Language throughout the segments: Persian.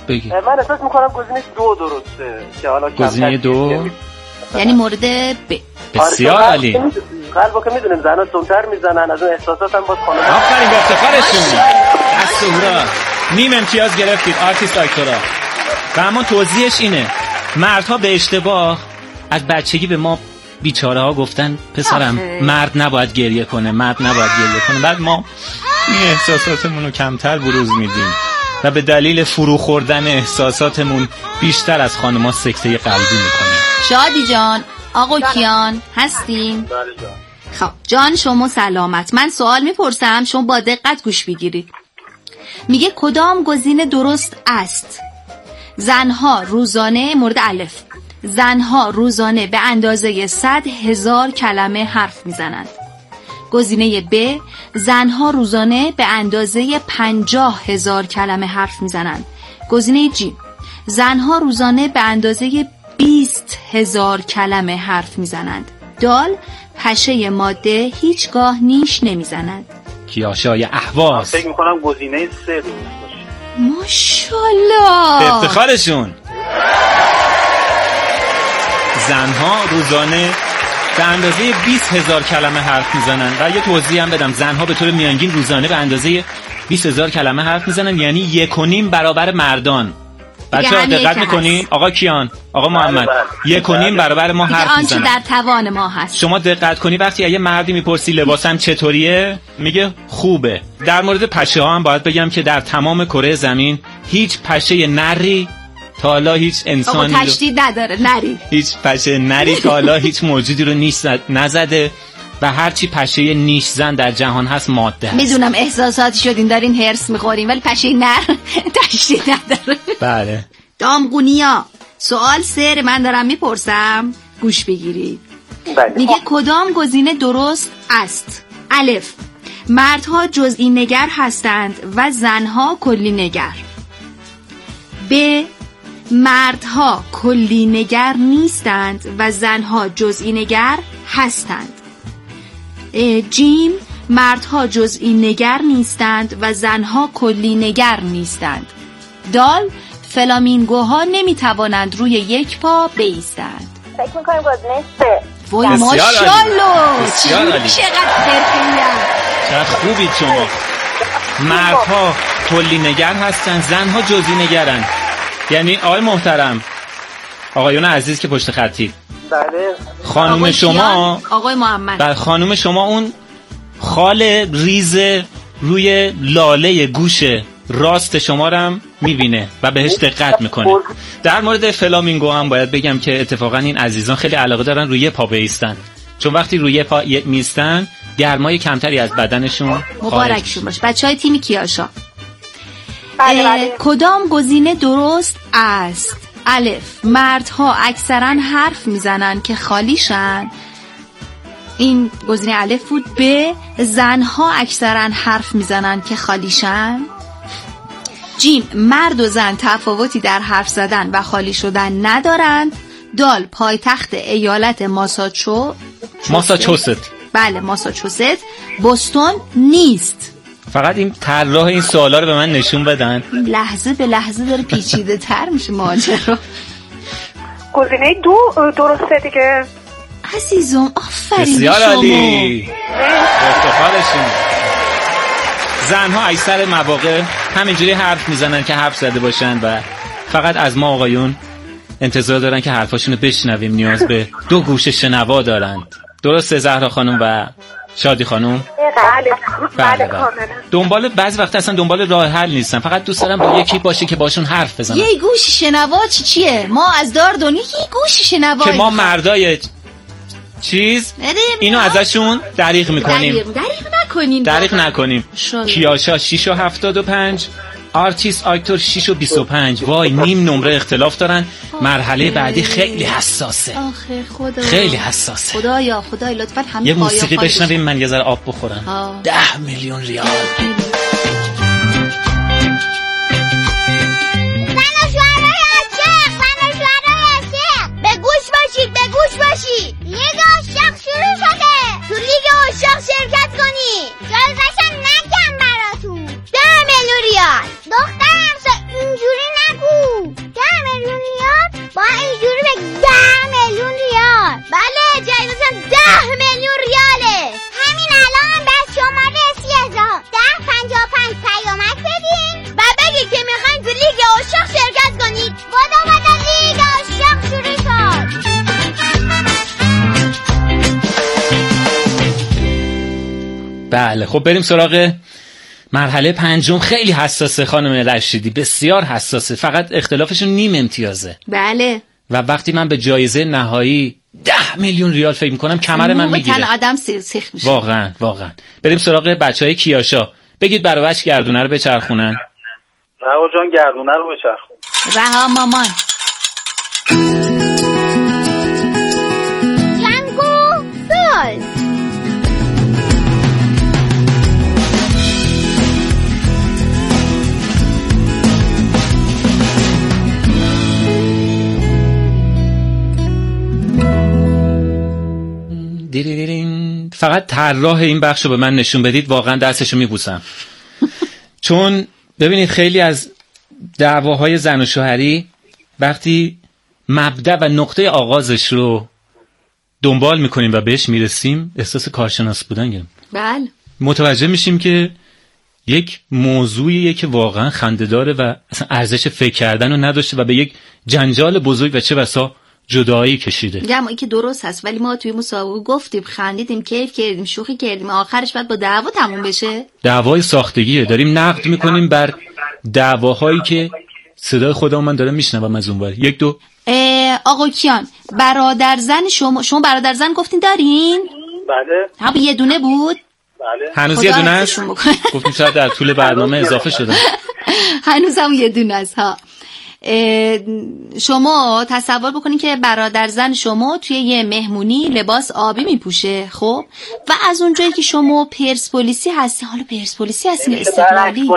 بگی. من احساس میکنم گزینه 2 درسته که حالا گزینه 2 یعنی مورد ب. بسیار عالی. قلبو که میدونیم زنها تندتر میزنن، از اون احساسات هم باز خانم. آفرین به افتخارشون. از سهرا نیم امتیاز گرفتید آرتیست آکتورا. و اما توضیحش اینه مردها به اشتباه از بچگی به ما بیچاره ها گفتن پسرم مرد نباید گریه کنه، مرد نباید گریه کنه. بعد ما این احساساتمون رو کمتر بروز میدیم و به دلیل فرو خوردن احساساتمون بیشتر از خانم‌ها سکته قلبی میکنیم. شادی جان، آقا کیان هستین؟ بله جان. خب جان شما سلامت. من سوال میپرسم شما با دقت گوش بگیرید. میگه کدام گزینه درست است؟ زنها روزانه، مورد الف، زنها روزانه به اندازه 100,000 کلمه حرف میزنند. گزینه ب، زنها روزانه به اندازه 50,000 کلمه حرف میزنند. گزینه ج، زنها روزانه به اندازه 20,000 کلمه حرف میزنند. دال، پشه ماده هیچگاه نیش نمیزند. کیاشای اهواز. فکر میکنم گزینه 3 درست باشه. ماشاءالله به افتخارشون. زنها روزانه به اندازه 20,000 کلمه حرف میزنن. و یه توضیح هم بدم، زنها به طور میانگین روزانه به اندازه 20,000 کلمه حرف میزنن، یعنی 1.5 برابر مردان. بچه‌ها دقت میکنین؟ آقا کیان، آقا محمد، 1.5 برابر ما حرف میزنن. آنچه در توان ما هست. شما دقت کنی وقتی یه مردی میپرسی لباسم چطوریه میگه خوبه. در مورد پشه ها هم باید بگم که در تمام کره زمین هیچ پشه نری تا حالا هیچ انسانی آقا تشدید نداره نری، هیچ پشه نری تا حالا هیچ موجودی رو نیش نزده و هرچی پشه نیش زن در جهان هست ماده هست. میدونم احساساتی شدین دارین هرس میخورین ولی پشه نر تشدید نداره. بله. دامغونیا، سوال 3 من دارم میپرسم گوش بگیرید. بله. میگه کدام گزینه درست است؟ الف، مردها جزئی نگر هستند و زنها کلی نگر. ب، مردها کلی نگر نیستند و زنها جزئی نگر هستند. جیم، مردها جزئی نگر نیستند و زنها کلی نگر نیستند. دال، فلامینگوها نمیتوانند روی یک پا بایستند. فکر میکنم گزینه 3. وای ماشاءالله چقدر حرفه‌این، چقدر خوبید شما. مردها کلی نگر هستند، زنها جزئی نگرن. یعنی آقای محترم، آقایون عزیز که پشت خطید، بله. خانم شما، آقای محمد، بر خانم شما اون خال ریز روی لاله گوش راست شما رو هم میبینه و بهش دقت میکنه. در مورد فلامینگو هم باید بگم که اتفاقا این عزیزان خیلی علاقه دارن روی پا بایستن، چون وقتی روی پا میستن گرمای کمتری از بدنشون مبارکشون باشه. بچهای تیم کیاشا، بله. کدام گزینه درست است؟ الف، مردها اکثرا حرف میزنن که خالیشن. این گزینه الف بود. ب، زنها اکثرا حرف میزنن که خالیشن. جیم، مرد و زن تفاوتی در حرف زدن و خالی شدن ندارند. دال، پایتخت ایالت ماساچوست، بله ماساچوست، بوستون نیست. فقط این طراح این سوالا رو به من نشون بدن. لحظه به لحظه داره پیچیده تر میشه ماجرا. گزینه 2 درسته دیگه. عزیزم آفرین. بسیار عالی. افتخارشون. زنها اکثر مواقع همینجوری حرف میزنن که حرف زده باشن و فقط از ما آقایون انتظار دارن که حرفاشونو بشنویم. نیاز به 2 گوش شنوا دارند. درسته زهرا خانم و شادی خانم؟ بله. دنبال بعضی وقت اصلا دنبال راه حل نیستن، فقط دوست دارم با یکی باشه که باشون حرف بزنن. یه گوش شنوا چیه؟ ما از دار دنیا یه گوش شنوا که ما مردای چیز اینو ازشون دریغ میکنیم. دریغ نکنیم. کیاشا 6.75، آرتیست آکتور 6.25. وای نیم نمره اختلاف دارن. مرحله بعدی خیلی حساسه. آخه خدا، خیلی حساسه. خدایا لطفاً همین یه موسیقی بشنویم من یه ذره آب بخورم. 10 میلیون ریال. به گوش باشید. لیگ عاشق شروع شده. تو لیگ عاشق شرکت کنی. جایزه‌شو نگم براتون. 10 میلیون ریال. دخترم اینجوری نگو. بله خب بریم سراغ مرحله پنجم. خیلی حساسه خانم رشیدی، بسیار حساسه، فقط اختلافشون نیم امتیازه. بله. و وقتی من به جایزه نهایی 10 میلیون ریال فکر میکنم کمر من میگیره. تن آدم سیخ میشه. واقعا. بریم سراغ بچهای کیاشا. بگید برای بچه گردونه رو بچرخونن. رها جان گردونه رو بچرخون. رها مامان. جنگو ساز. فقط طراح این بخش رو به من نشون بدید، واقعا دستشو میبوسم. چون ببینید خیلی از دعواهای زن و شوهری وقتی مبدأ و نقطه آغازش رو دنبال میکنیم و بهش میرسیم احساس کارشناس بودن گرم. بله. متوجه میشیم که یک موضوعیه که واقعا خنده‌داره و اصلا ارزش فکر کردن رو نداشته و به یک جنجال بزرگ و چه بسا جدایی کشیده. میگم این که درست هست، ولی ما توی مسابقه گفتیم، خندیدیم، کیف کردیم، شوخی کردیم، آخرش بعد با دعوا تموم بشه. دعوای ساختگیه، داریم نقد میکنیم بر دعواهایی که صدای خودمون داره میشنوم از اونور. یک دو. آقا کیان، برادر زن شما برادر زن گفتین دارین؟ بله. ها یه دونه بود؟ بله. هنوز یه دونه است؟ گفتیم شاید در طول برنامه اضافه شده. هنوز هم یه دونه است ها. شما تصور بکنین که برادر زن شما توی یه مهمونی لباس آبی میپوشه، خب، و از اونجایی که شما پرسپولیسی هستی، حالا پرسپولیسی هستی استقلالی،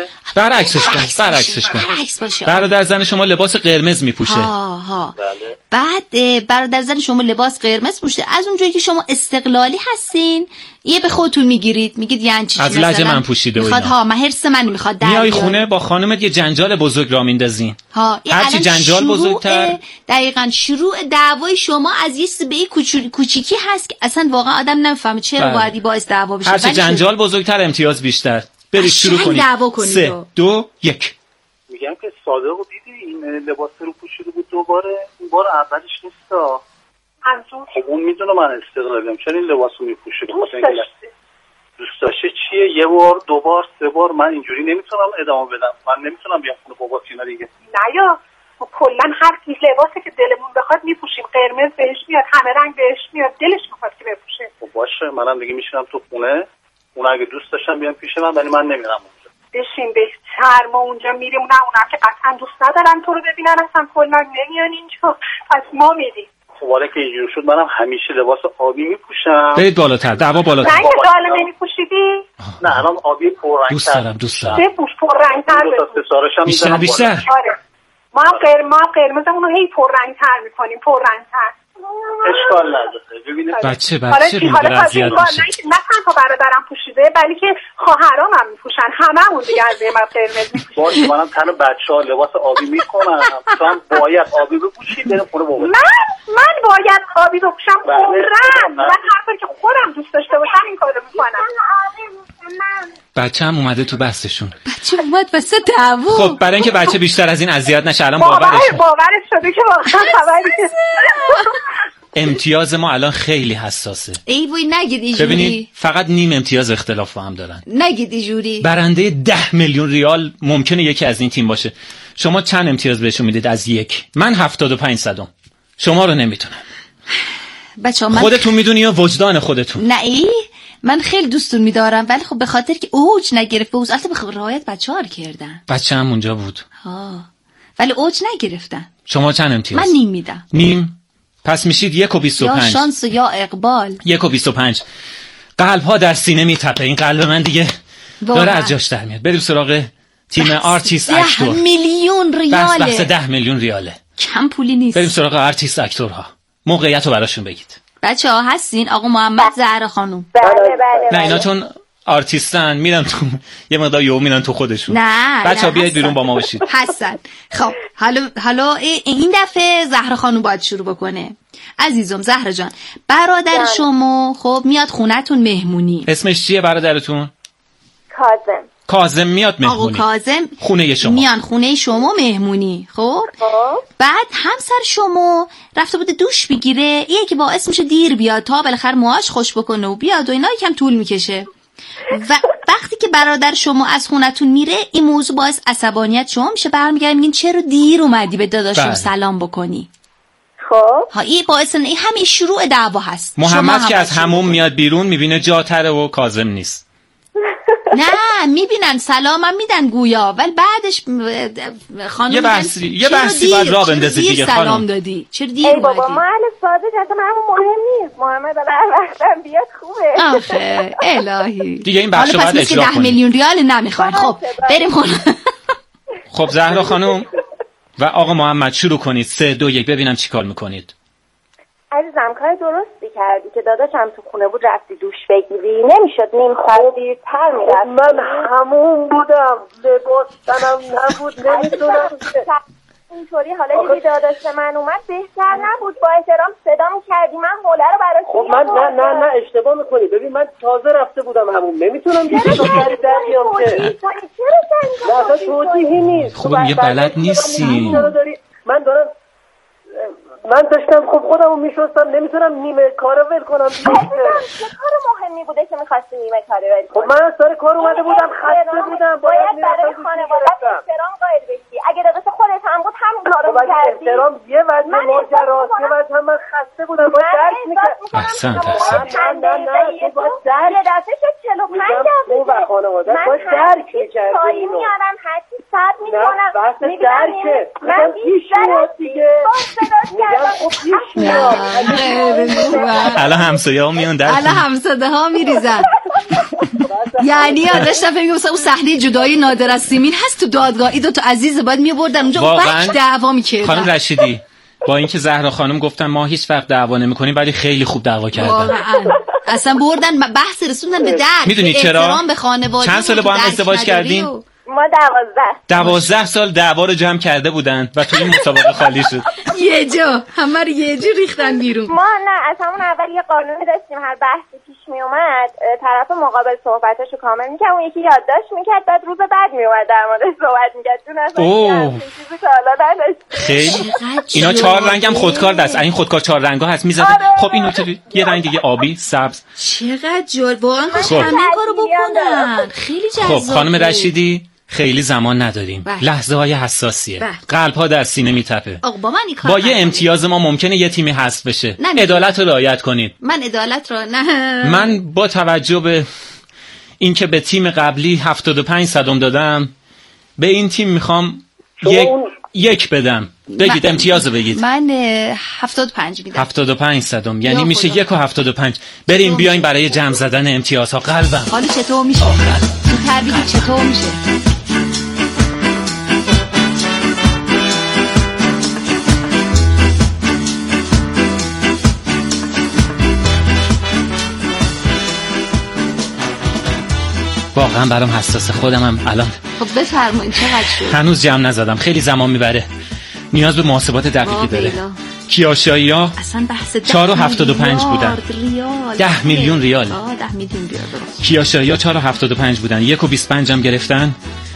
برعکسش کن. برادر زن شما لباس قرمز میپوشه. ها. بعد برادر زن شما لباس قرمز پوشه، از اونجایی که شما استقلالی هستین یه به خودتون میگیرید، میگید یعنی چی؟ از لج من پوشیده میخواد ها، من حرص من میخواد در میای خونه با خانمت یه جنجال بزرگ را میندازین. هرچی جنجال بزرگتر دقیقاً شروع دعوای شما از یه سبه کوچیکی هست که اصلا واقعا آدم نمیفهمه چرا باید باعث دعوا بشه. هرچی جنجال بزرگتر امتیاز بیشتر. برید شروع کنید. 3 2 1. میگم که صادقو دیدی این لباس رو پوشیده بود دوباره، این بار اولش نیستا. خب اون میدونه من استقلالیم، چرا این لباسو میپوشه؟ دوست داشته چیه؟ یه بار، دو بار، سه بار. من اینجوری نمیتونم ادامه بدم. من نمیتونم بیام خونه بابا اینا دیگه. نه یا کلا هر کی لباسی که دلمون بخواد میپوشیم، قرمز بهش میاد، همه رنگ بهش میاد، دلش میخواد که بپوشه. خب باشه، منم دیگه میشینم تو خونه. اون اگه دوست داشتم بیام پیش من، ولی من نمیرم اونجا. بشین بهتر، ما اونجا میریم، اونا که قطعا دوست ندارن تو رو ببینن، اصلا کلا نمیان اینجا، پس ما میریم. خب حالا که اینجور شد منم همیشه لباس آبی میپوشم. برید بالاتر، دعوا بالاتر. نه که داله نمیپوشیدی؟ نه الان آبی پررنگ‌تر. دوست دارم. بپوش پررنگ‌تر. بیشتر. آره. ما قرمزمون رو هی پررنگ‌تر می‌کنیم، پررنگ‌تر. اشکال نداره. ببینید بچه بود اذیت میشه. نه تنها برادرم پوشیده، بلکه خواهرام هم میپوشن، هممون دیگه از من قرمز میپوشیم. باشه منم تن بچه‌ها لباس آبی میکنم. تو هم باید آبی بپوشی بریم خونه بابا. من باید آبی بپوشم عمرن. من هر کاری که خودم دوست داشته باشم این کارو میکنم. بچه هم اومده تو بستشون. بچه اومد واسه دعوا. خب برای اینکه بچه بیشتر از این اذیت نشه الان باورش شده که واقعا خبری امتیاز ما الان خیلی حساسه. ای وای نگید اینجوری. ببینید فقط نیم امتیاز اختلاف با هم دارن. نگید اینجوری. برنده 10 میلیون ریال ممکنه یکی از این تیم باشه. شما چند امتیاز بهشون میدید از 1؟ من 75 صدم. شما رو نمیتونم. بچه‌ها من خودتون میدونی یا وجدان خودتون؟ نه ای من خیلی دوستون میدارم، ولی خب به خاطر که اوج نگرفت، به البته به رعایت بچه‌ها کردن. بچه هم اونجا بود. ولی اوج نگرفتن. شما چند امتیاز؟ من نیم میدم. نیم؟ پس میشید 1.25. یا شانس یا اقبال. 1.25. قلب ها در سینه میتپه. این قلب من دیگه داره از جاش در میاد. بریم سراغ تیم آرتیست اکتور. 10 میلیون ریاله. بس 10 میلیون ریاله. کم پولی نیست. بریم سراغ آرتیست اکتورها. موقعیت رو براشون بگید. بچه‌ها هستین؟ آقا محمد، زهرا خانم. بله. نه اینا چون آرتیستن میرن تو یه مقدار یهو میرن تو خودشون. نه بچه‌ها بیاید بیرون با ما باشید. هستن. خب حالا این دفعه زهرا خانم باید شروع بکنه. عزیزم زهرا جان، برادر شما خب میاد خونتون مهمونی. اسمش چیه برادرتون؟ کاظم میاد مهمونی. آقا کاظم خونه شما میان خونه شما مهمونی. خب بعد همسر شما رفته بوده دوش بگیره، یکی باعث میشه دیر بیاد تا بالاخره موهاش خوش بکنه و بیاد و اینا یکم طول میکشه. و وقتی که برادر شما از خونتون میره این موضوع باعث عصبانیت شما میشه، برمیگردین میگین چرا دیر اومدی به داداشم سلام بکنی. خب ها این باعث این همین شروع دعوا هست. محمد که از حموم میاد بیرون میبینه جاتره و کاظم نیست. نه میبینن سلامم میدن گویا، ولی بعدش خانم یه بحثی باید راه بندازی دیگه خانم. سلام دادی چرا دیر ای اومدی؟ بابا ما اهل ساده اصلا همون مهم نیست. محمد هر وقتم بیاد خوبه. آخه الهی دیگه این بخشو حالا باید پس اجرا که 10 کنیم. میلیون ریال نمیخواین. خب بریم خونه. خب زهرا خانم و آقا محمد شروع کنید. 3 2 1 ببینم چیکار میکنید. عزیزم کار درستی کردی که داداشم تو خونه بود رفتی دوش بگیری. نمیشد نیم ساعت دیرتر میرفتی. من همون بودم، لباس تنم نبود، نمیدونم اینطوری حالا دیدی داداش من اومد بهتر نبود با احترام صدا میکردی من حوله رو براش. خب من نه اشتباه میکنی. ببین من تازه رفته بودم همون، نمیتونم دیگه داری در بیام که چرا نه توضیحی نیست. خب میگه بلد نیستی. من داشتم خب خودمو میشستم، نمیتونم نیمه کارو ول کنم. چه کار مهمی بوده که میخواستی نیمه کارو ول کنی؟ خب من سر کار اومده بودم، خسته بودم، باید برای خانواده احترام قائل بشی. اگه داداش خودت هم بود همین کارو می‌کردی. احترام یه وجه ماجراست، یه وجه هم من خسته بودم باید درک می‌کردم. احسنت تو باید درک یه دفعه شد 45 دفعه تو و خانواده باید درک می‌کردی اینو. میارم هرچی صبر می‌کنم. بحث درکه. من پیش میاد دیگه. خب پیش میاد. الان همسایه‌ها میان در الان همساده ها میریزن. یعنی داشتم فکر می‌کردم اون صحنه جدایی نادر از سیمین هست تو دادگاه، این دو تا عزیز باید می‌بردن اونجا اون بخش دعوا می‌کردن. خانم رشیدی با اینکه زهرا خانم گفتن ما هیچ وقت دعوا نمی‌کنیم ولی خیلی خوب دعوا کردن. واقعا اصلا بردن بحث رسوندن به درک. میدونید چرا؟ احترام به خانواده. چند سال با هم ازدواج کردین؟ ما 12 سال دعوا رو جمع کرده بودن و تو این مسابقه خالی شد. یه جا همه رو یه جا ریختن بیرون. ما نه از همون اول یه قانونی داشتیم هر بحثی پیش می اومد طرف مقابل صحبتاشو کامل میکرد، اون یکی یادداشت میکرد، بعد روز بعد می اومد در موردش صحبت میکرد. چون اصلا چیزی تا حالا نداشت. خیلی اینا 4 رنگ هم خودکار دست. این خودکار 4 رنگا هست میزنه. خب اینو یه رنگ دیگه آبی، سبز. چقدر جالب واقعا. همه کارو بکنن. خیلی جذابه. خب خانم رشیدی خیلی زمان نداریم. لحظه‌های حساسیه. قلب‌ها در سینه میتپه. با یه امتیاز ما ممکنه یه تیمی حذف بشه. عدالت رو رعایت کنید. من عدالت رو نه. من با توجه به اینکه به تیم قبلی 75 صدم دادم، به این تیم میخوام یک بدم. بگید امتیاز رو بگید. من 75 میدم. 75 صدم یعنی میشه 1.75. بریم بیایم برای جمع زدن امتیازها. قلبم حالا چطور میشه؟ تربیت چطور میشه؟ واقعا برام حساسه. خودم هم الان خب بفرمایید چقدر شد؟ هنوز جمع نزدم، خیلی زمان میبره، نیاز به محاسبات دقیقی داره. کیاشایی ها 4.75 بودن. 10 میلیون ریال. 10 میلیون ریال. کیاشایی ها 4.75 بودن. 1.25 هم گرفتن.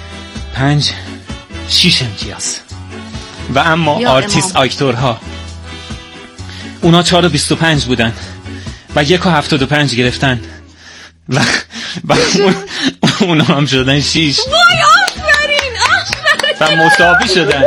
6 امتیاز. و اما آرتیست آکتورها اونا 4.25 بودن و 1.75 گرفتن و اونا هم شدن 6. وای آفرین و مساوی شدن.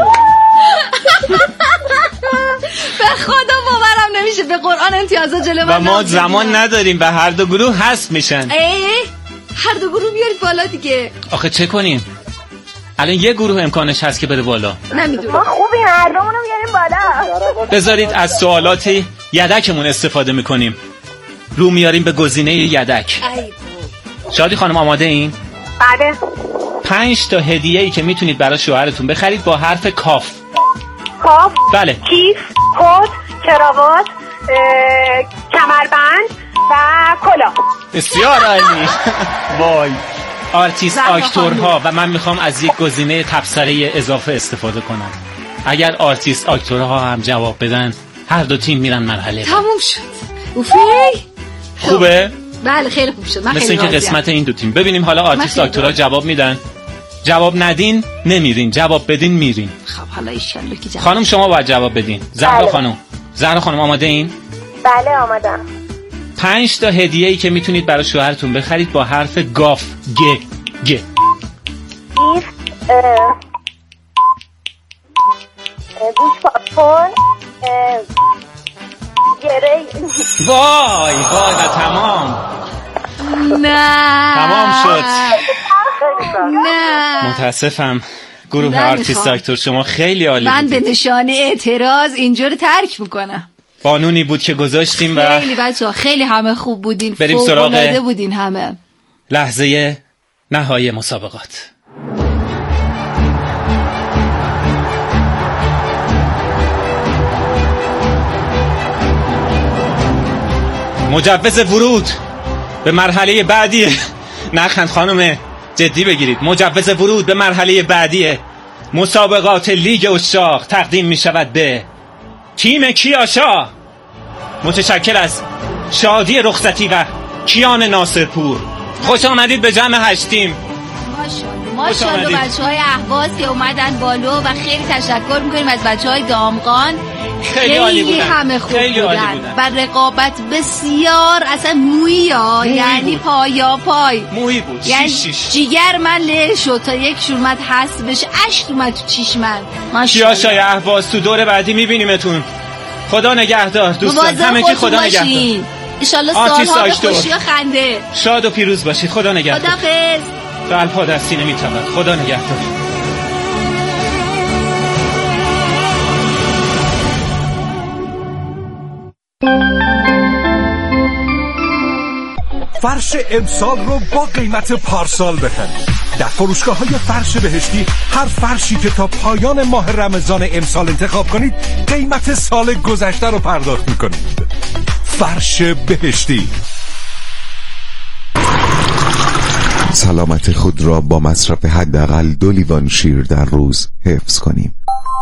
به خدا باورم نمیشه، به قرآن امتیازا جلو من. و ما زمان نداریم و هر دو گروه حذف میشن. هر دو گروه بیارید بالا دیگه. آخه چه کنیم؟ الان یه گروه امکانش هست که بره بالا. نمیدونم. ما خوبیم هر دومونو بیاریم بالا. بذارید از سوالات یدکمون استفاده میکنیم. رو میاریم به گزینه یدک. شادی خانم آماده این؟ بله. 5 تا هدیه‌ای که میتونید برای شوهرتون بخرید با حرف کاف. کاف؟ بله. کیف، کت، کراوات، کمربند و کلاه. بسیار عالی. وای. آرتیست آکتورها و من میخوام از یک گزینه تبصره اضافه استفاده کنم. اگر آرتیست آکتورها هم جواب بدن هر دو تیم میرن مرحله. تموم شد. خوبه؟ بله خیلی خوب شد. مثل اینکه قسمت این دو تیم. ببینیم حالا آرتیست آکتورها جواب میدن. جواب ندین نمیرین، جواب بدین میرین. خب حالا ایشالله که جواب. خانم شما باید جواب بدین. زهرا خانم آماده این؟ بله آمادم. 5 تا هدیه‌ای که میتونید برای شوهرتون بخرید با حرف گاف. گ گوش پاپکورن گره. وای و تمام. نه تمام شد. نه متاسفم گروه آرتیست اکتور، شما خیلی عالی من بودید. به نشانه اعتراض اینجا رو ترک میکنم. قانونی بود که گذاشتیم و خیلی بچه‌ها خیلی همه خوب بودین، بریم سراغ فوق‌العاده بودین همه. لحظه نهایی مسابقات. مجوز ورود به مرحله بعدی. نخند خانم، جدی بگیرید. مجوز ورود به مرحله بعدی مسابقات لیگ عشاق تقدیم می شود به تیم کیاشا، متشکل از شادی رخصتی و کیان ناصرپور. خوش آمدید به جمع 8 تیم. ماشاءالله بچه‌های اهواز که اومدن بالا و خیلی تشکر میکنیم از بچه‌های دامغان. خیلی عالی بودن. همه خوب خیلی عالی بودن و رقابت بسیار اصلا مویی ها، یعنی پایا پای مویی بود. یعنی شیش. جیگر من له شد تا یک شورمت هست بشه، اشک اومد تو چیش من. کیاشای اهواز تو دور بعدی میبینیمتون. خدا نگهدار دوستان، همگی خدا نگهدار. انشالله سالها به خوشی و خنده. شاد و پیروز باشید. خدا نگهدار. خداحافظ. قلب‌ها دستی نمیتواند. خدا نگهدار. فرش امسال رو با قیمت پارسال بخرید. در فروشگاه‌های فرش بهشتی هر فرشی که تا پایان ماه رمضان امسال انتخاب کنید قیمت سال گذشته رو پرداخت می‌کنید. فرش بهشتی. سلامت خود را با مصرف حداقل 2 لیوان شیر در روز حفظ کنیم.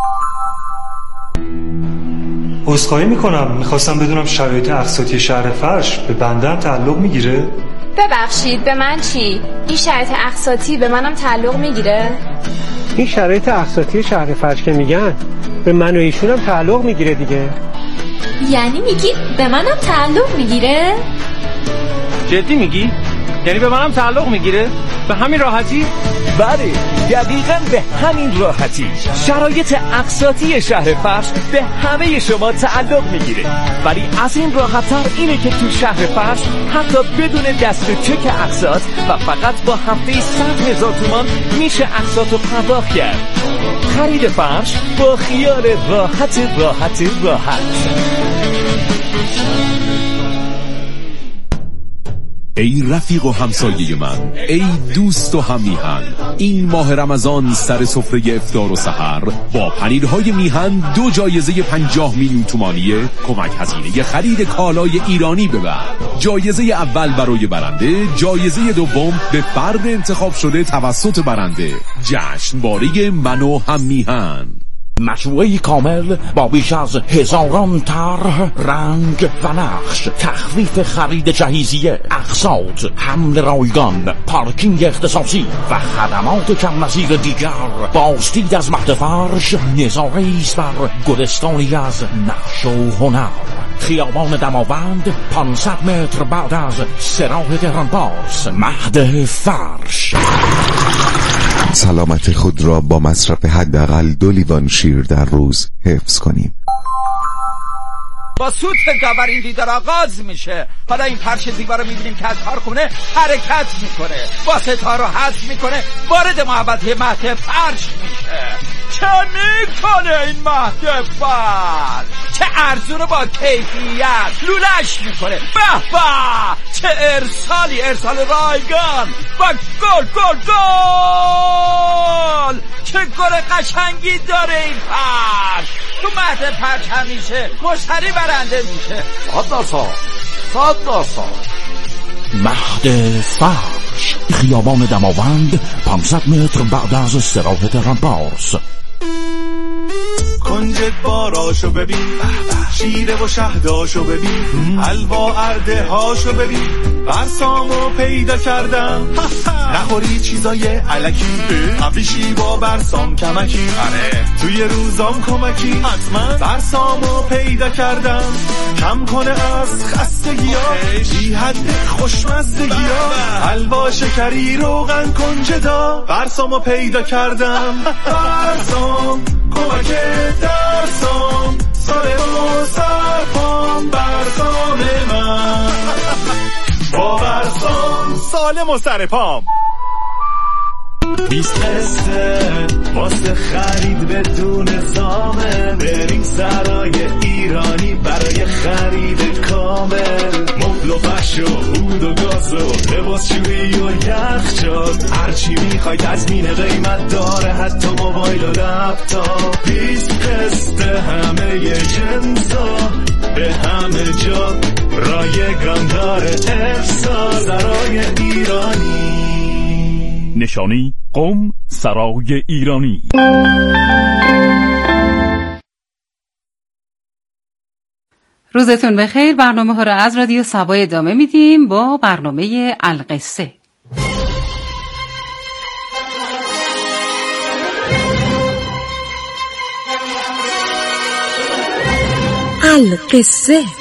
عذرخواهی میکنم، میخواستم بدونم شرایط اقساطی شهر فرش به بنده هم تعلق میگیره؟ ببخشید به من چی؟ این شرایط اقساطی به منم تعلق میگیره؟ این شرایط اقساطی شهر فرش که میگن به من و ایشون هم تعلق میگیره دیگه. یعنی میگی به منم تعلق میگیره؟ جدی میگی؟ یعنی به منم تعلق میگیره؟ به همین راحتی؟ بله، دقیقاً به همین راحتی. شرایط اقساطی شهر فرش به همه شما تعلق میگیره، ولی از این راحت‌تر اینه که تو شهر فرش حتی بدون دست چک اقساط و فقط با هفته 100,000 تومان میشه اقساطو پرداخت کرد. خرید فرش با خیال راحت. ای رفیق و همسایه من، ای دوست و هممیهن، این ماه رمضان سر سفره افطار و سحر با پنیرهای میهن 2 جایزه 50 میلیون تومانی کمک هزینه خرید کالای ایرانی ببر. جایزه اول برای برنده، جایزه دوم به فرد انتخاب شده توسط برنده. جشنواره من و هممیهن. مجموعه کامل با بیش از 1000 طرح، رنگ و نقش، تخفیف خرید جهیزیه، اقساط، حمل رایگان، پارکینگ اختصاصی و خدمات کم نظیر دیگر. بازدید از مهد فرش نظاره‌ای است بر گلستانی از نقش و هنر. خیابان دماوند 500 متر بعد از سراح تهرانپارس. مهد فرش. سلامت خود را با مصرف حداقل 2 لیوان شیر در روز حفظ کنیم. با سوت داور این دیدار آغاز میشه. حالا این فرش زیبا رو میبینیم که از کارخونه حرکت میکنه، با ستاره حذف میکنه، وارد محوطه مهد فرش میشه. چه میکنه این مهد فرش؟ چه ارزون با کیفیت لولش میکنه. به به، چه ارسالی، ارسال رایگان و گل. چه گل قشنگی داره این فرش. تو مهد فرش همیشه مشتری برنده میشه. صد مهد فرش، خیابان دماوند 500 متر بعد از استراحت تهرانپارس. کنج باراشو ببین، شیره و شهداشو ببین، حلوا ارده هاشو ببین، برسامو پیدا کردم. نخوری چیزای علکی، ابریشی با برسام کمکی، توی روزام کمکی، حتما برسامو پیدا کردم. کم کنه از خستگی ها، بی حد خوشمزدگی ها، حلوا شکری روغن کنجدا، برسامو پیدا کردم. برسام کمک درسام، سالم و سرپام، برسام من با برسام سالم و سرپام. 20 قصه واسه خرید بدون زامن، بریم سرای ایرانی برای خرید کامل. مبل و فرش و عود و گاز و لباس شویی و یخچال، هرچی میخوای تضمین قیمت داره، حتی موبایل و لپتاپ. 20 قسط همه جنسا، به همه جا رایگان داره افسار. سرای ایرانی، نشانی قم سرای ایرانی. روزتون بخیر. برنامه ها را از رادیو سبا ادامه میدیم با برنامه القصه. القصه.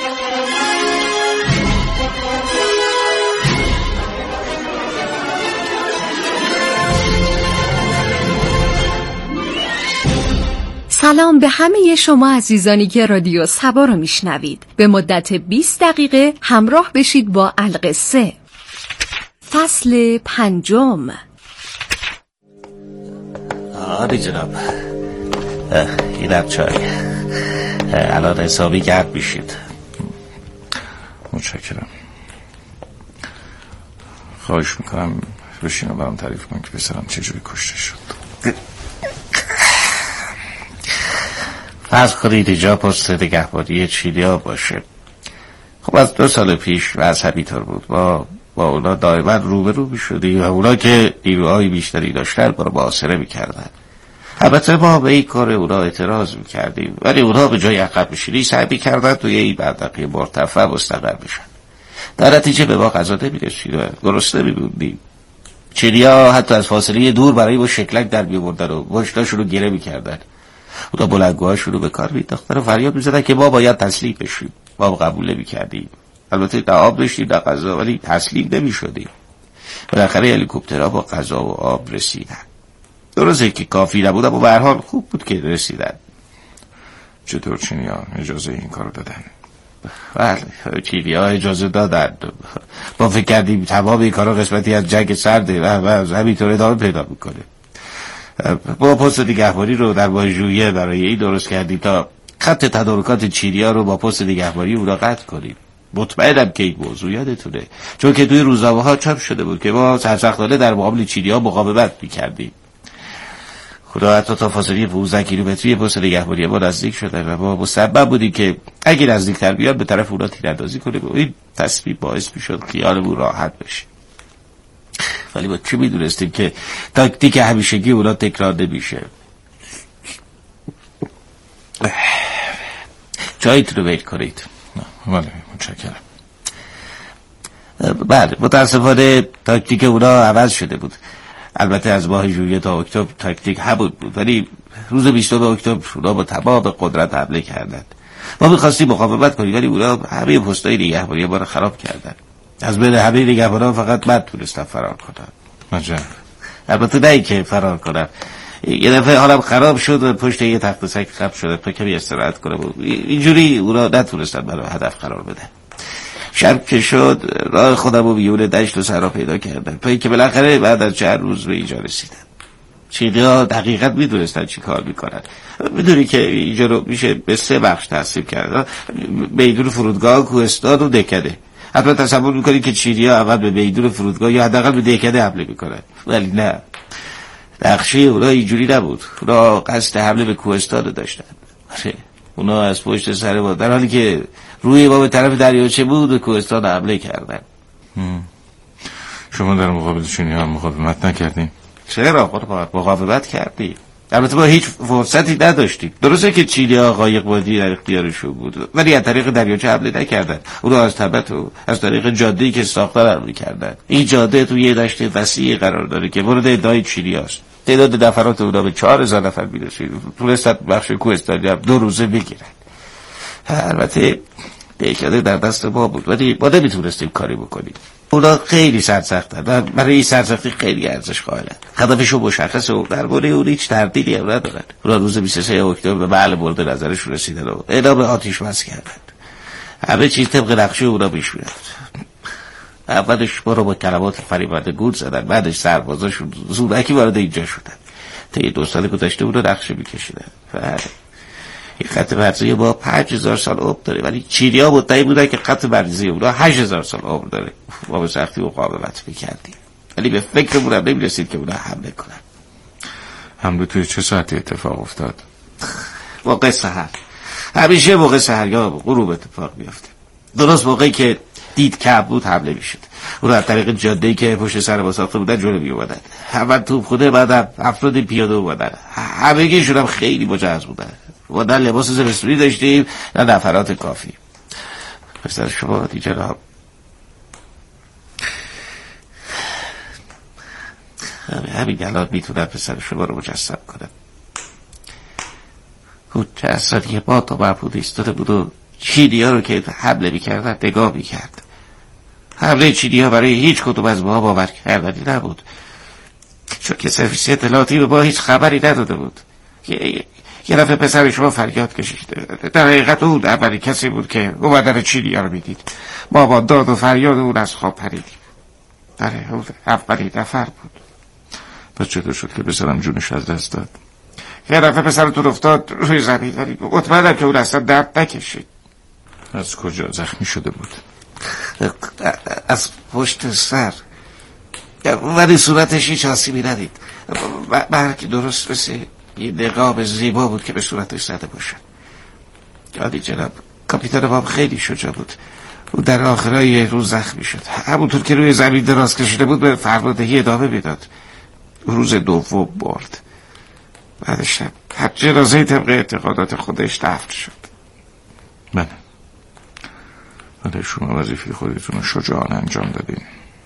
سلام به همه شما عزیزانی که رادیو سبا رو میشنوید. به مدت 20 دقیقه همراه بشید با القصه. فصل 5. آری جناب، این چای الان حسابی گرد میشید. متشکرم. خواهش میکنم بشین و برام تعریف کن که پسرم چجوری کشته شد. فرض کنید اینجا پست نگهبانی چینیا باشه. خب از 2 سال پیش وضع همینطور بود. با اونا دائما روبرو میشدیم و اونا که نیروهای بیشتری داشتن ما رو محاصره میکردن. البته ما به این کار اونا اعتراض میکردیم، ولی اونا به جای عقب نشینی سعی میکردن توی این منطقه مرتفع مستقر بشن. در نتیجه به ما غذا نمیرسید و گرسنه میموندیم. چینیا حتی از فاصله دور برای ما شکلک در میآوردن و مشتاشون رو گره میکردن. اونا بلندگوهاشون رو به کار مینداختن و فریاد میزدن که ما باید تسلیم بشیم. ما قبول نمیکردیم. البته نه آب داشتیم نه غذا، ولی تسلیم نمیشدیم. بالاخره هلیکوپترها با غذا و آب رسیدن. درسته که کافی نبود، اما به هر حال خوب بود که رسیدن. چطور چینی‌ها اجازه این کارو دادن؟ بله، چینی‌ها اجازه دادن. ما فکر کردیم تمام این کارا قسمتی از جنگ سرده و از همینطور ادامه پیدا میکنه. ما پست نگهبانی رو در ماه ژوئیه برای این درست کردیم تا خط تدارکات چینی‌ها رو با پست نگهبانی اونا قطع کنیم. مطمئنم که این موضوع یادتونه، چون که توی روزنامه‌ها چاپ شده بود که ما سرسختانه در مقابل چینی‌ها مقاومت می‌کردیم. خدا حتی تا فاصله 15 کیلومتری پست نگهبانی ما نزدیک شده و ما مصمم بودیم که اگه نزدیک‌تر بیاد به طرف اونا تیراندازی کنیم و این تصمیم باعث می‌شد خیالمون راحت بشه. ولی ما چی میدونستیم که تاکتیک همیشگی اونا تکرار نمیشه. جایتون رو ویل کنید. بله متشکرم. بله متاسفانه تاکتیک اونا عوض شده بود. البته از ماه ژوئیه تا اکتبر تاکتیک همون بود، ولی روز 20 اکتبر اونا با تمام قدرت حمله کردند. ما می‌خواستیم مقاومت کنیم، ولی اونا همه پست‌های نگهبانی ما رو خراب کردند. از بین همه نگهبانا فقط من تونستم فرار کنم. عجب. البته نه اینکه فرار کنم، یه دفعه حالم خراب شد و پشت یه تخت سنگ خم شدم تا کمی استراحت کنم. اینجوری اونا نتونستن منو هدف قرار بدن. شب که شد راه خودم رو بیرون دشت و صحرا پیدا کردم تا اینکه بالاخره بعد از چند روز به اینجا رسیدم. چینی‌ها دقیقاً میدونستن چی کار میکنن. میدونی که اینجا رو میشه به 3 بخش تقسیم کرد: میدون فرودگاه، کوهستان و دهکده. حتما تصور میکنی که چینی‌ها اول به میدون فرودگاه یا حداقل به دهکده حمله میکنن، ولی نه، نقشه اونا اینجوری نبود. اونا قصد حمله به کوهستان داشتن. اونا از پشت سر ما در حالی که روی ما به طرف دریاچه بود به کوهستان حمله کردن. شما در مقابل چینی‌ها مقاومت نکردین؟ چرا؟ مقاومت کردیم. البته ما هیچ فرصتی نداشتیم. درسته که چیلیا قایق بادی در اختیارشون بود، ولی از طریق دریاچه حمله نکردن. اون از تبت و از طریق جاده‌ای که ساختن حمله کردن. این جاده تو یه دشت وسیع قرار داره که مورد ادعای چیلیاست. تعداد نفرات اونا به 4000 نفر میرسید. تونستن بخش کوهستانی هم 2 روزه بگیرن. البته دهکده در دست ما بود، ولی ما نمیتونستیم کاری بکنیم. اونا خیلی سرسختن و برای این سرسختی خیلی ارزش قائلن. هدفشون مشخصه و درباره اون هیچ تردیدی هم ندارن. اونا روز 23 اکتبر به محل مورد نظرشون رسیدن و اعلام آتش بس کردن. همه چیز طبق نقشه اونا پیش میرفت. اولش ما رو با کلمات فریبنده گول زدن، بعدش سربازاشون زورکی وارد اینجا شدن. طی 2 سال گذشته اون رو نقشه میکشیدن. این خط مرزی ما 5000 سال عمر داره، ولی چینی‌ها مدعی بودن که خط مرزی اونا 8000 سال عمر داره. ما به سختی مقاومت میکردیم، ولی به فکرمون هم نمیرسید که اونا حمله کنن. حمله توی چه ساعتی اتفاق افتاد؟ موقع سحر. همیشه موقع سحر یا غروب اتفاق میفته. درست موقعی که دید کعب بود حمله میشد. اونا از طریق جاده‌ای که پشت سر ما ساخته بودن جلو میومدن. اول توپخونه، بعد افراد پیاده اومدن. همگیشون هم خیلی مجهز بودن. ما نه لباس زمستونی داشتیم نه نفرات کافی. پسر شما دی جناب، همین الان میتونم پسر شما رو مجسم کنم. اون جسدی که با تا محمود ایستاده بود و چینی ها رو که حمله میکردن نگاه میکرد. حمله چینی ها برای هیچ کدوم از ما باور کردنی نبود، چون که سرویس اطلاعاتی به ما هیچ خبری نداده بود. یه دفعه پسر شما فریاد کشیده. در حقیقت اون اولی کسی بود که اومدن چینی ها رو میدید. ما با داد و فریاد اون از خواب پریدیم. اون اولی نفر بود. پس چطور شد که پسرم جونش از دست داد؟ یه دفعه پسرتون افتاد روی زمین، ولی مطمئنم که اون اصلا درد نکشید. از کجا زخمی شده بود؟ از پشت سر، ولی صورتش هیچ آسیبی ندید. مرگ درست مثل یه نقاب زیبا بود که به صورتش زده باشه. عالی جناب، کاپیتان ما خیلی شجاع بود. او در آخرای روز زخمی شد. همونطور که روی زمین دراز کشیده بود به فرماندهی ادامه میداد. روز دوم برد. بعدش هم جنازه طبق اعتقادات خودش دفن شد. بله، ولی شما وظیفه خودتون رو شجاعانه انجام دادین.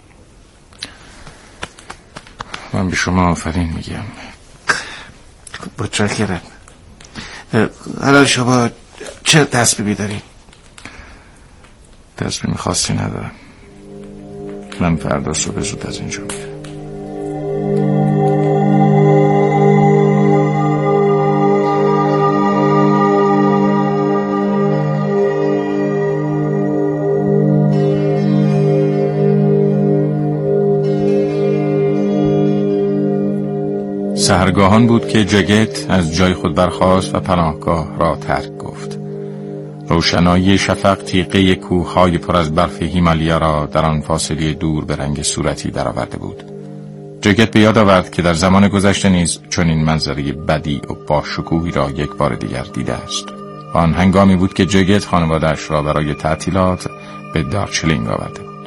من به شما آفرین میگم. متشکرم. حالا شما چه تصمیمی دارید؟ تصمیم خاصی ندارم. من فردا صبح زود از اینجا میرم. سحرگاهان بود که جگت از جای خود برخاست و پناهگاه را ترک گفت. روشنایی شفق تیغه کوههای پر از برف هیمالیا را در آن فاصله دور به رنگ صورتی درآورده بود. جگت به یاد آورد که در زمان گذشته نیز چنین منظره بدیع و باشکوهی را یک بار دیگر دیده است. آن هنگامی بود که جگت خانواده‌اش را برای تعطیلات به دارچلینگ آورده بود.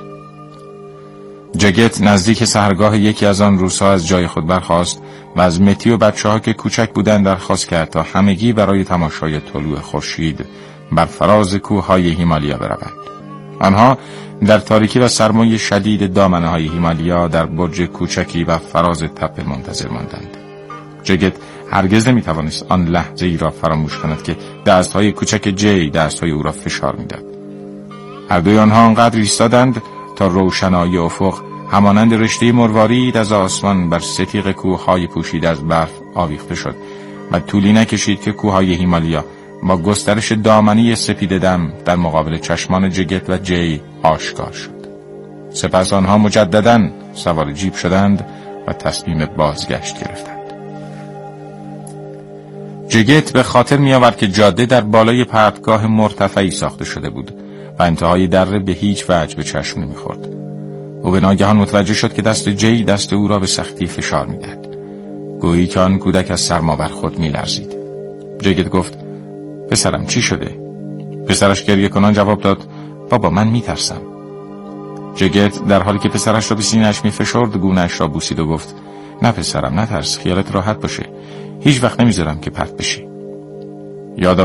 جگت نزدیک سحرگاه یکی از آن روزها از جای خود برخاست و از متی و بچه‌ها که کوچک بودند درخواست کرد تا همگی برای تماشای طلوع خورشید بر فراز کوههای هیمالیا بروند. آنها در تاریکی و سرمای شدید دامنه‌های هیمالیا در برج کوچکی و فراز تپه منتظر ماندند. جگت هرگز نمی‌توانست آن لحظه ای را فراموش کند که دست‌های کوچک جی دست‌های او را فشار می‌داد. هر دوی آنها آنقدر ایستادند تا روشنایی افق همانند رشته مروارید از آسمان بر ستیغ کوههای پوشیده از برف آویخته شد و طولی نکشید که کوههای هیمالیا با گسترش دامنی سپید دم در مقابل چشمان جگت و جی آشکار شد. سپس آنها مجدداً سوار جیپ شدند و تصمیم بازگشت گرفتند. جگت به خاطر می آورد که جاده در بالای پرتگاه مرتفعی ساخته شده بود و انتهای دره به هیچ وجه به چشم نمی خورد. او به ناگهان متوجه شد که دست جی دست او را به سختی فشار می دهد. گویی که آن کودک از سرما بر خود می لرزید. جگت گفت: پسرم چی شده؟ پسرش گریه کنان جواب داد: بابا من می ترسم. جگت در حالی که پسرش را به سینه‌اش می فشرد گونه‌اش را بوسید و گفت: نه پسرم نترس، خیالت راحت باشه. هیچ وقت نمیذارم که پرت بشی. یاد